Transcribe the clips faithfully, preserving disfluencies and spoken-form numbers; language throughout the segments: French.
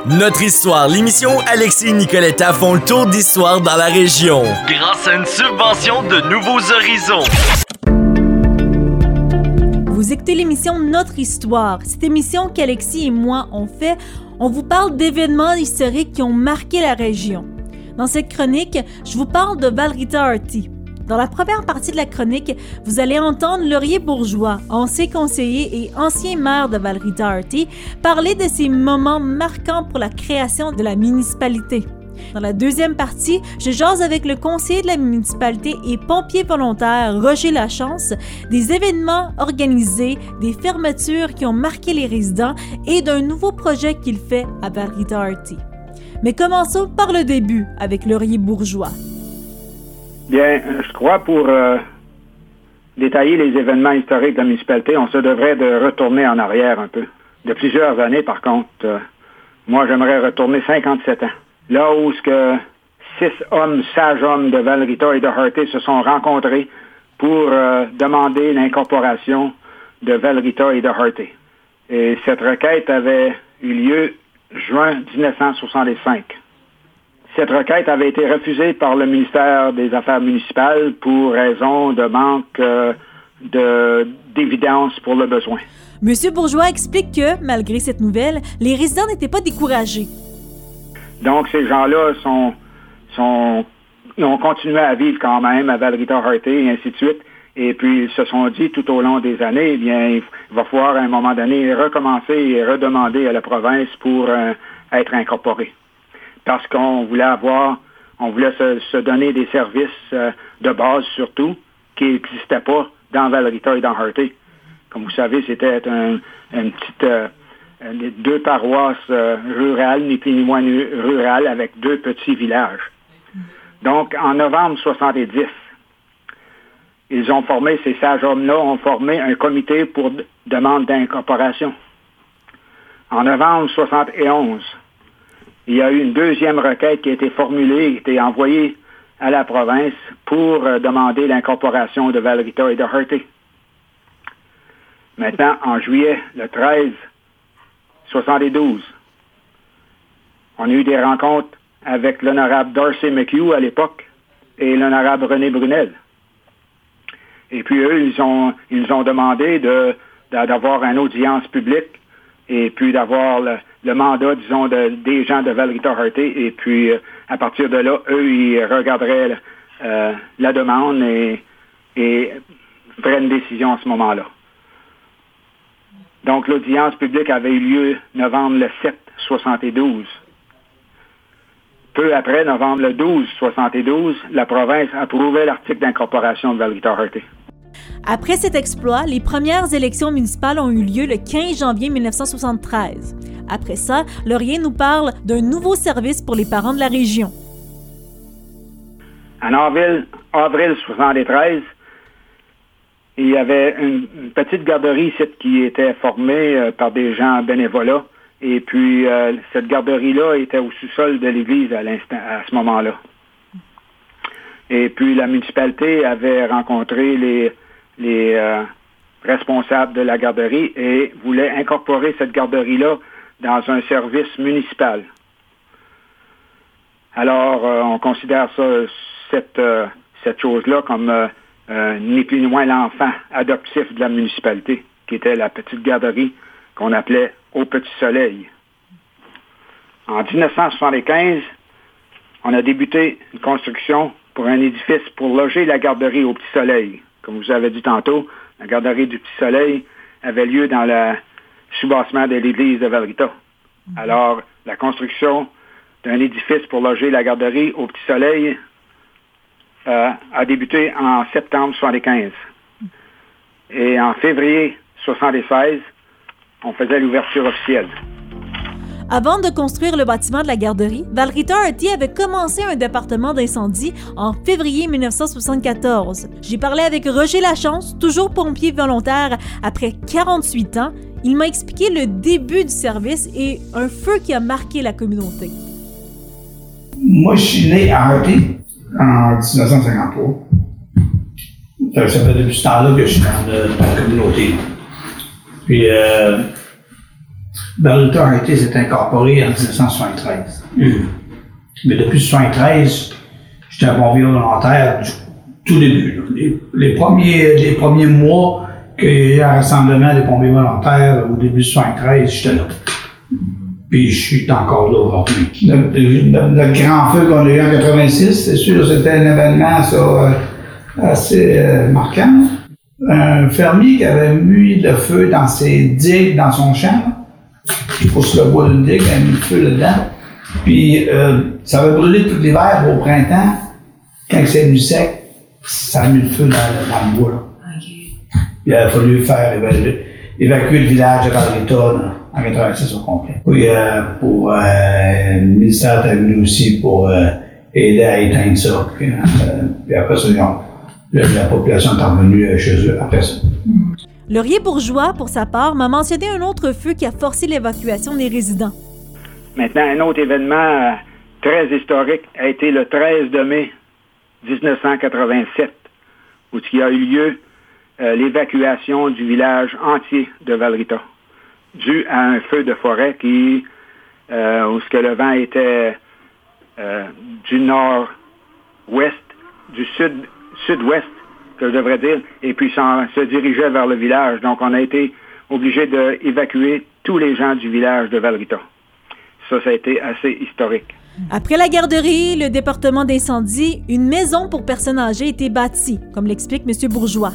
Notre histoire, l'émission où Alexis et Nicoletta font le tour d'histoire dans la région. Grâce à une subvention de Nouveaux Horizons. Vous écoutez l'émission Notre Histoire. Cette émission qu'Alexis et moi on fait, on vous parle d'événements historiques qui ont marqué la région. Dans cette chronique, je vous parle de Val Rita Harty. Dans la première partie de la chronique, vous allez entendre Laurier Bourgeois, ancien conseiller et ancien maire de Val Rita Harty, parler de ces moments marquants pour la création de la municipalité. Dans la deuxième partie, je jase avec le conseiller de la municipalité et pompier volontaire Roger Lachance des événements organisés, des fermetures qui ont marqué les résidents et d'un nouveau projet qu'il fait à Val Rita Harty. Mais commençons par le début avec Laurier Bourgeois. Bien, je crois pour euh, détailler les événements historiques de la municipalité, on se devrait de retourner en arrière un peu. De plusieurs années, par contre, euh, moi j'aimerais retourner cinquante-sept ans. Là où ce que six hommes, sages hommes de Val Rita et de Harty se sont rencontrés pour euh, demander l'incorporation de Val Rita et de Harty. Et cette requête avait eu lieu juin dix-neuf cent soixante-cinq. Cette requête avait été refusée par le ministère des Affaires municipales pour raison de manque euh, de, d'évidence pour le besoin. Monsieur Bourgeois explique que, malgré cette nouvelle, les résidents n'étaient pas découragés. Donc, ces gens-là sont, sont, ils ont continué à vivre quand même à Val Rita Harty et ainsi de suite. Et puis, ils se sont dit tout au long des années, eh bien, il va falloir à un moment donné recommencer et redemander à la province pour euh, être incorporé. Parce qu'on voulait avoir, on voulait se, se donner des services euh, de base surtout, qui n'existaient pas dans Val Rita et dans Harty. Comme vous savez, c'était un, une petite, euh, deux paroisses euh, rurales, ni plus ni moins rurales, avec deux petits villages. Donc, en novembre soixante-dix, ils ont formé, ces sages hommes-là ont formé un comité pour d- demande d'incorporation. En novembre soixante et onze, il y a eu une deuxième requête qui a été formulée, qui a été envoyée à la province pour euh, demander l'incorporation de Val Rita et de Harty. Maintenant, en juillet, le treize soixante-douze, on a eu des rencontres avec l'honorable Darcy McHugh à l'époque et l'honorable René Brunel. Et puis eux, ils ont, ils nous ont demandé de, d'avoir une audience publique et puis d'avoir le, le mandat, disons, de, des gens de Val Rita Harty. Et puis, euh, à partir de là, eux, ils regarderaient euh, la demande et, et feraient une décision à ce moment-là. Donc, l'audience publique avait eu lieu novembre le sept soixante-douze. Peu après, novembre le douze soixante-douze, la province approuvait l'article d'incorporation de Val Rita Harty. Après cet exploit, les premières élections municipales ont eu lieu le quinze janvier mille neuf cent soixante-treize. Après ça, Laurier nous parle d'un nouveau service pour les parents de la région. En avril, avril soixante-treize, il y avait une, une petite garderie ici qui était formée euh, par des gens bénévolats. Et puis, euh, cette garderie-là était au sous-sol de l'église à l'instant, à ce moment-là. Et puis, la municipalité avait rencontré les, les euh, responsables de la garderie et voulait incorporer cette garderie-là dans un service municipal. Alors, euh, on considère ça, cette, euh, cette chose-là comme euh, euh, ni plus ni moins l'enfant adoptif de la municipalité, qui était la petite garderie qu'on appelait Au Petit Soleil. En dix-neuf cent soixante-quinze, on a débuté une construction pour un édifice pour loger la garderie Au Petit Soleil. Comme je vous avais dit tantôt, la garderie du Petit Soleil avait lieu dans le soubassement de l'église de Val Rita. Mm-hmm. Alors, la construction d'un édifice pour loger la garderie Au Petit Soleil euh, a débuté en septembre soixante-quinze. Et en février soixante-seize, on faisait l'ouverture officielle. Avant de construire le bâtiment de la garderie, Val Rita Harty avait commencé un département d'incendie en février mille neuf cent soixante-quatorze. J'ai parlé avec Roger Lachance, toujours pompier volontaire après quarante-huit ans. Il m'a expliqué le début du service et un feu qui a marqué la communauté. Moi, je suis né à Harty en dix-neuf cent cinquante-trois. Ça fait depuis ce temps-là que je suis dans, le, dans la communauté. Puis, euh, Valrita Hartey s'est incorporé en dix-neuf cent soixante-treize. Mmh. Mais depuis soixante-treize, j'étais un pompier volontaire du tout début. Les, les, premiers, les premiers mois qu'il y a eu un rassemblement des pompiers volontaires au début de soixante-treize, j'étais là. Puis je suis encore là aujourd'hui. Le, le, le grand feu qu'on a eu en quatre-vingt-six, c'est sûr, c'était un événement ça, assez euh, marquant. Un fermier qui avait mis le feu dans ses digues, dans son champ, il faut se le bois d'une digue, il a mis le feu là-dedans. Puis euh, ça avait brûlé tout l'hiver au printemps. Quand c'est venu sec, ça a mis le feu dans, dans le bois. Là. Okay. Il a fallu faire évacuer, évacuer le village de Valrita en quatre-vingt-six au complet. Puis euh, pour euh, le ministère est venu aussi pour euh, aider à éteindre ça. Puis, euh, puis après ça, ont, la, la population est revenue chez eux après ça. Mm. Laurier-Bourgeois, pour sa part, m'a mentionné un autre feu qui a forcé l'évacuation des résidents. Maintenant, un autre événement euh, très historique a été le treize mai dix-neuf cent quatre-vingt-sept, où il y a eu lieu euh, l'évacuation du village entier de Valrita, dû à un feu de forêt qui, euh, où ce que le vent était euh, du nord-ouest, du sud, sud-ouest, que je devrais dire, et puis ça se dirigeait vers le village. Donc, on a été obligé d'évacuer tous les gens du village de Valrita. Ça, ça a été assez historique. Après la garderie, le département d'incendie, une maison pour personnes âgées a été bâtie, comme l'explique M. Bourgeois.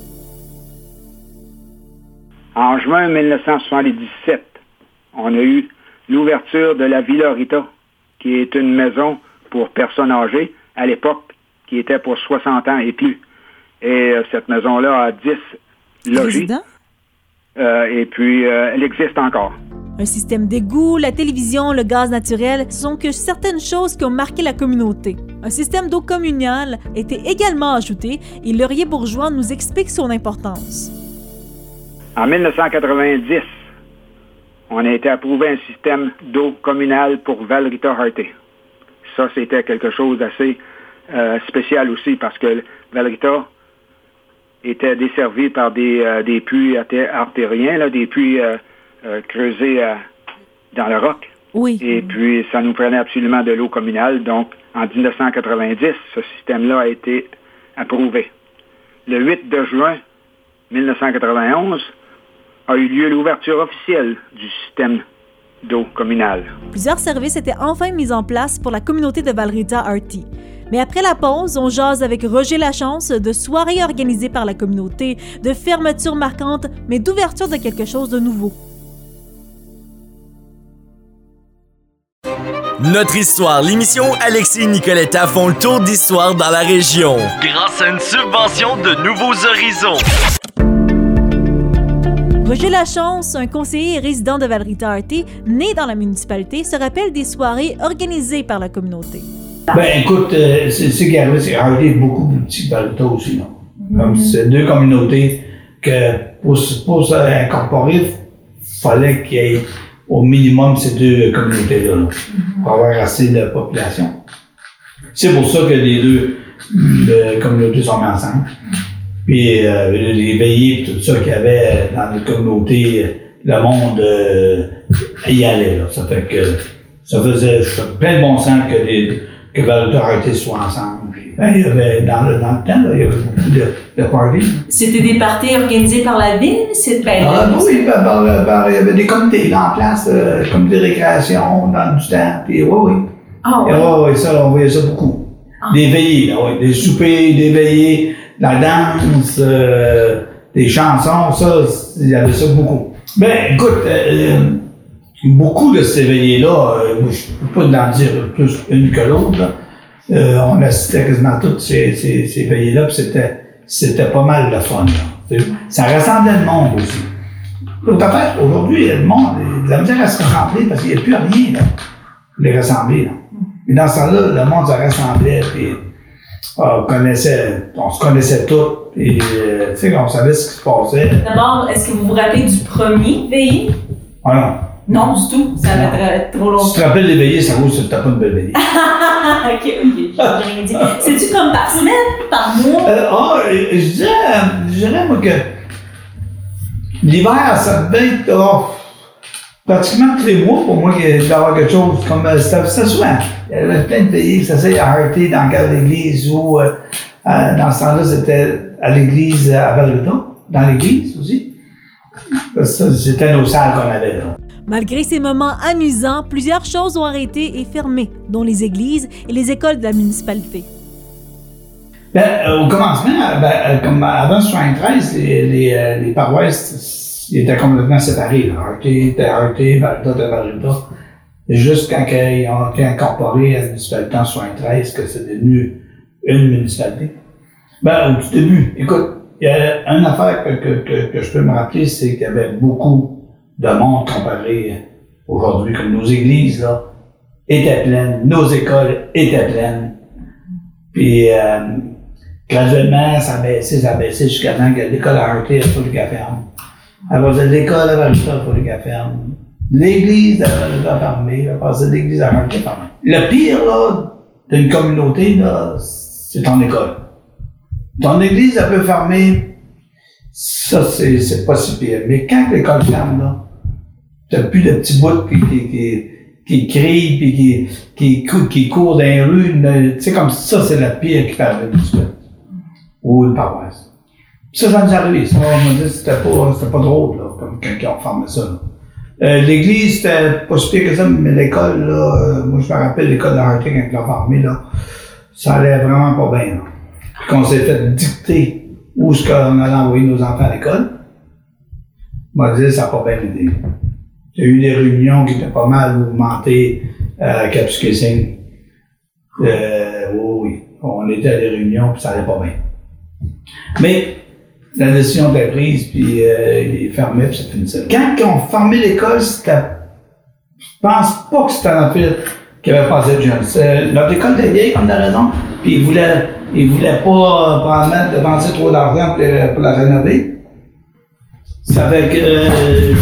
En juin dix-neuf cent soixante-dix-sept, on a eu l'ouverture de la Villa Rita, qui est une maison pour personnes âgées, à l'époque, qui était pour soixante ans et plus. Et euh, cette maison-là a dix logis. Euh, et puis, euh, elle existe encore. Un système d'égout, la télévision, le gaz naturel, ce sont que certaines choses qui ont marqué la communauté. Un système d'eau communale était également ajouté et Laurier-Bourgeois nous explique son importance. En dix-neuf cent quatre-vingt-dix, on a été approuvé un système d'eau communale pour Valrita Hartey. Ça, c'était quelque chose d'assez euh, spécial aussi parce que Valrita était desservi par des, euh, des puits artériens, là, des puits euh, euh, creusés euh, dans le roc. Oui. Et puis, ça nous prenait absolument de l'eau communale. Donc, en dix-neuf cent quatre-vingt-dix, ce système-là a été approuvé. Le huit de juin dix-neuf cent quatre-vingt-onze a eu lieu l'ouverture officielle du système d'eau communale. Plusieurs services étaient enfin mis en place pour la communauté de Valrita Hartey. Mais après la pause, on jase avec Roger Lachance de soirées organisées par la communauté, de fermetures marquantes, mais d'ouverture de quelque chose de nouveau. Notre histoire, l'émission Alexis et Nicoletta font le tour d'histoire dans la région. Grâce à une subvention de Nouveaux Horizons. Roger Lachance, un conseiller et résident de Valrita Hartey, né dans la municipalité, se rappelle des soirées organisées par la communauté. Ben écoute, euh, c'est qu'Hartey, c'est Hartey beaucoup plus petit que Valrita aussi, non? Comme mm-hmm. c'est deux communautés que pour, pour s'incorporer, il fallait qu'il y ait au minimum ces deux communautés-là, là, mm-hmm. pour avoir assez de population. C'est pour ça que les deux les communautés sont mis ensemble. Puis euh, les veillées et tout ça qu'il y avait dans les communautés, le monde euh, y allait, là. Ça fait que ça faisait plein de bon sens que les que Valrita Hartey soient ensemble. Puis, ben, il y avait, dans, le, dans le temps, là, il y avait beaucoup de, de parties. C'était des parties organisées par la ville? C'est, ben, ah, là, oui, par, par, par, il y avait des comités là, en place, euh, comités de récréation dans du temps. Puis, oui, oui. Ah, oui. Oui, oui, ça, on voyait ça beaucoup. Ah. Des veillées, là, oui. Des soupers, des veillées, la danse, euh, des chansons, ça, il y avait ça beaucoup. Ben, écoute, euh, beaucoup de ces veillées-là, euh, je ne peux pas en dire plus une que l'autre, là. Euh, on assistait quasiment à toutes ces, ces, ces veillées-là, puis c'était, c'était pas mal de fun, là. Ça rassemblait le monde aussi. L'autre affaire, aujourd'hui, le monde a de la misère à se rassembler parce qu'il n'y a plus rien, là, pour les rassembler, là. Mais dans ce temps-là, le monde se rassemblait, puis on connaissait, on se connaissait tous, et euh, tu sais, on savait ce qui se passait. D'abord, est-ce que vous vous rappelez du premier veillée? Ah non. Non, du tout. Ça va être trop longtemps. Si tu te rappelles les veillées, ça vaut que t'as pas une belle veillée. ok, ok, j'ai rien dit. C'est-tu comme par semaine, par mois? Euh, oh, je dirais, je dirais, moi, que l'hiver, ça devait être, oh, pratiquement tous les mois, pour moi, il devait y avoir quelque chose. Comme euh, c'était, c'était souvent. Il y avait plein de pays qui s'essayaient à arrêter dans le cadre de l'église ou euh, euh, dans ce temps-là, c'était à l'église à Valruta, dans l'église aussi. Ça, c'était nos salles qu'on avait là. Malgré ces moments amusants, plusieurs choses ont arrêté et fermé, dont les églises et les écoles de la municipalité. Ben, euh, au commencement, ben, euh, comme avant soixante-treize, les, les, euh, les paroisses ils étaient complètement séparées. Harté était Harté, Valruta était Valruta. Juste quand ils ont été incorporés à la municipalité en soixante-treize, que c'est devenu une municipalité. Ben, au tout début, écoute, il y a une affaire que, que, que, que je peux me rappeler, c'est qu'il y avait beaucoup de monde comparé aujourd'hui, comme nos églises, là, étaient pleines, nos écoles étaient pleines. Puis, euh, graduellement, ça a baissé, ça a baissé jusqu'à temps que l'école à Harté, il faut qu'elle ferme. Après, l'école à Valruta, il faut qu'elle ferme. L'église à Valruta fermée, après, l'église à Harté fermée. Le pire, là, d'une communauté, là, c'est ton école. Ton église, elle peut fermer, ça, c'est, c'est pas si pire. Mais quand l'école ferme, là, t'as plus de petits bouts qui, qui, qui, qui crient pis qui, qui, qui, qui courent dans les rues. Tu sais, comme ça, c'est la pire qui perd une municipalité. Ou une paroisse. Ça, ça nous arrive. Ça, on m'a dit que c'était pas, c'était pas drôle, là, comme quand ils ont fermé ça, là. Euh, l'église, c'était pas si pire que ça, mais l'école, là, euh, moi, je me rappelle l'école de Harté quand ils l'ont fermé, là, ça allait vraiment pas bien, là. Puis qu'on s'est fait dicter où est-ce qu'on allait envoyer nos enfants à l'école. On m'a dit, ça n'a pas bien aidé. Il y a eu des réunions qui étaient pas mal mouvementées à Kapuskasing. Euh, oui, oui. On était à des réunions, puis ça allait pas bien. Mais la décision était prise, puis euh, il est fermé, puis ça finissait. Quand ils ont fermé l'école, c'était. Je pense pas que c'était un affaire qui avait passé de jeunes. C'est, notre école était vieille, comme de raison, puis ils voulaient, ils voulaient pas prendre, dépenser trop d'argent pour, pour la rénover. Ça fait que. Euh,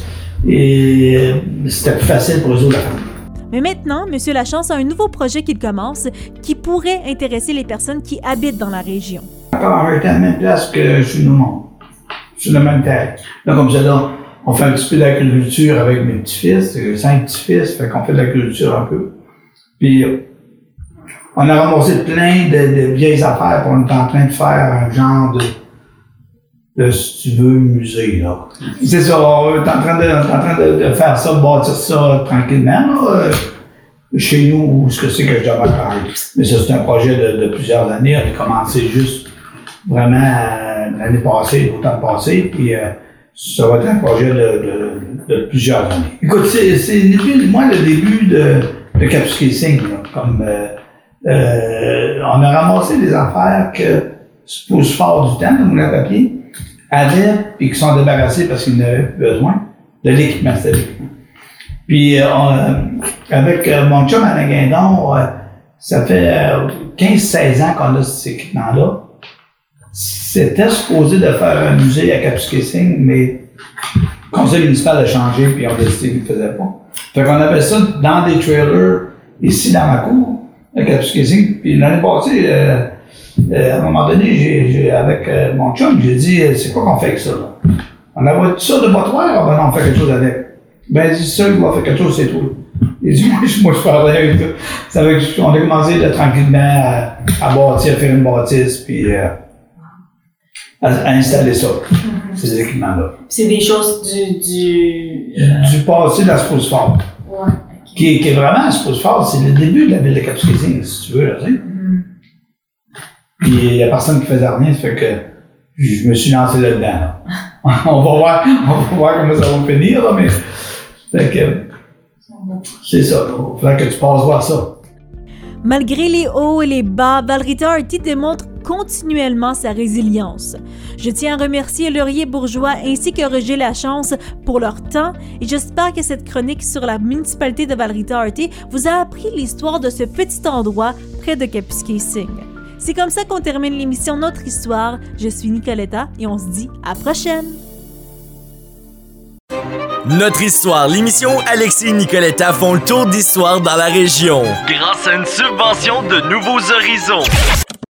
et c'était plus facile pour eux autres à faire. Mais maintenant, M. Lachance a un nouveau projet qu'il commence qui pourrait intéresser les personnes qui habitent dans la région. On était à la même place que chez nous, monde. Sur la même terre. Là, comme ça, là, on fait un petit peu d'agriculture avec mes petits-fils, cinq petits-fils, fait qu'on fait de l'agriculture un peu. Puis, on a ramassé plein de, de vieilles affaires, puis on est en train de faire un genre de, de si tu veux, musée, là. C'est ça, on est en train de, en train de, de faire ça, de bâtir ça tranquillement, là. Chez nous, ce que c'est que je dois parler. Mais ça, c'est un projet de, de plusieurs années. On a commencé juste vraiment euh, l'année passée, l'automne passé, puis euh, ça va être un projet de, de, de plusieurs années. Écoute, c'est, c'est moi le début de, de Kapuskasing, comme euh, euh, on a ramassé des affaires que Spruce-Fort du temps, le moulin à papier, avaient, puis qui sont débarrassés parce qu'ils n'avaient plus besoin de l'équipement, c'était l'équipement. Puis, euh, on, avec euh, mon chum Alain Guindon, euh, ça fait euh, quinze seize ans qu'on a cet équipement-là. C'était supposé de faire un musée à Kapuskasing, mais le conseil municipal a changé, puis on a décidé qu'il ne le faisait pas. Fait qu'on avait ça dans des trailers, ici dans ma cour, à Kapuskasing. Puis l'année passée, euh, euh, à un moment donné, j'ai, j'ai, avec euh, mon chum, j'ai dit, c'est quoi qu'on fait avec ça, là? On envoie tout ça de bottoir, ben non, on fait quelque chose avec. Ben, il dit, ça, il va faire quelque chose, c'est tout. Il dit, moi, je, moi, je parlais avec tout. Ça fait qu'on a commencé là, tranquillement à, à bâtir, à faire une bâtisse, puis euh, à, à installer ça, mm-hmm. ces équipements-là. C'est des choses du... Du, euh... du passé de la Spruce-Fort. Ouais. Okay. Qui, qui est vraiment, la Spruce-Fort, c'est le début de la ville de Kapuskasing, si tu veux, là, tu sais. Mm-hmm. Puis il y a personne qui faisait rien, ça fait que je me suis lancé là-dedans, là. on va voir, on va voir comment ça va finir, là, mais... Fait que, c'est ça, il faudrait que tu passes voir ça. Malgré les hauts et les bas, Valruta Harté démontre continuellement sa résilience. Je tiens à remercier Laurier Bourgeois ainsi que Roger Lachance pour leur temps et j'espère que cette chronique sur la municipalité de Valruta Harté vous a appris l'histoire de ce petit endroit près de Kapuskasing. C'est comme ça qu'on termine l'émission Notre Histoire. Je suis Nicoletta et on se dit à la prochaine! Notre Histoire, l'émission Alexis et Nicoletta font le tour d'histoire dans la région. Grâce à une subvention de Nouveaux Horizons.